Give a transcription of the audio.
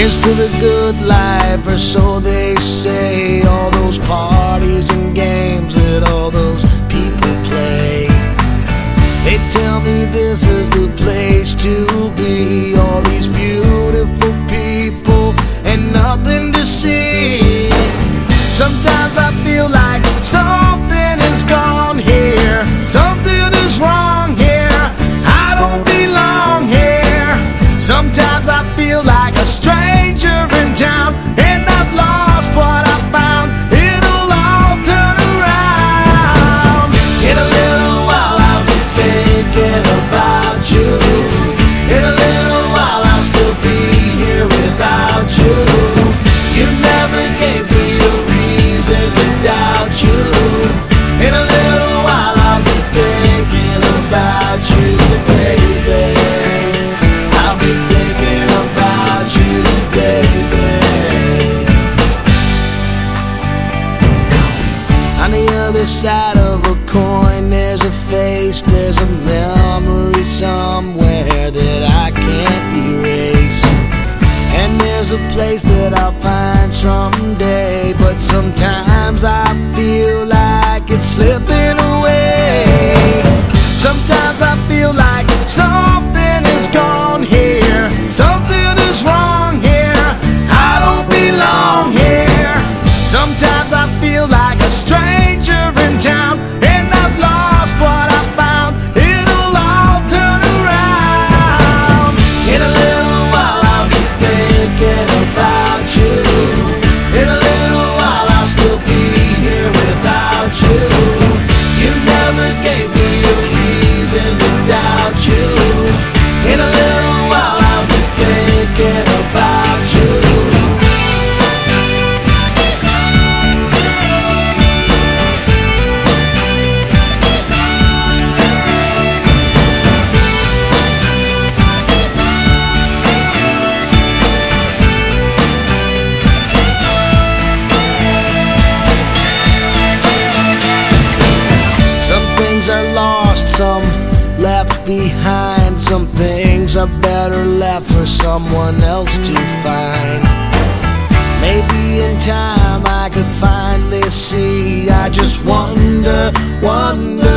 Here's to the good life, or so they say. All those parties and games that all those people play. They tell me this is the place to be. All these beautiful people and nothing to see. Sometimes I feel like something is gone here. Something is wrong here. I don't belong here. Sometimes I feel like a stranger in town, and I've lost what I found. It'll all turn around. In a little while I'll be thinking about you. In a little while I'll still be here without you. You never gave me a reason to doubt you. In a little while I'll be thinking about you, baby. I'll be thinking about you, baby. On the other side of a coin, there's a face, there's a memory somewhere that I can't erase. And there's a place that I'll find someday, but sometimes I feel like it's slipping away. Sometimes I feel like something is gone here. Something is wrong here. I don't belong here. Sometimes I feel like a stranger in town, and I've lost what I found. It'll all turn around. In a little while I'll be thinking about you. In a little while I'll still be here without you. You never gave me a reason to doubt you. In a little while I'll be thinking about you. Some things are lost, some left behind. Some things are better left for someone else to find. Maybe in time I could finally see. I just wonder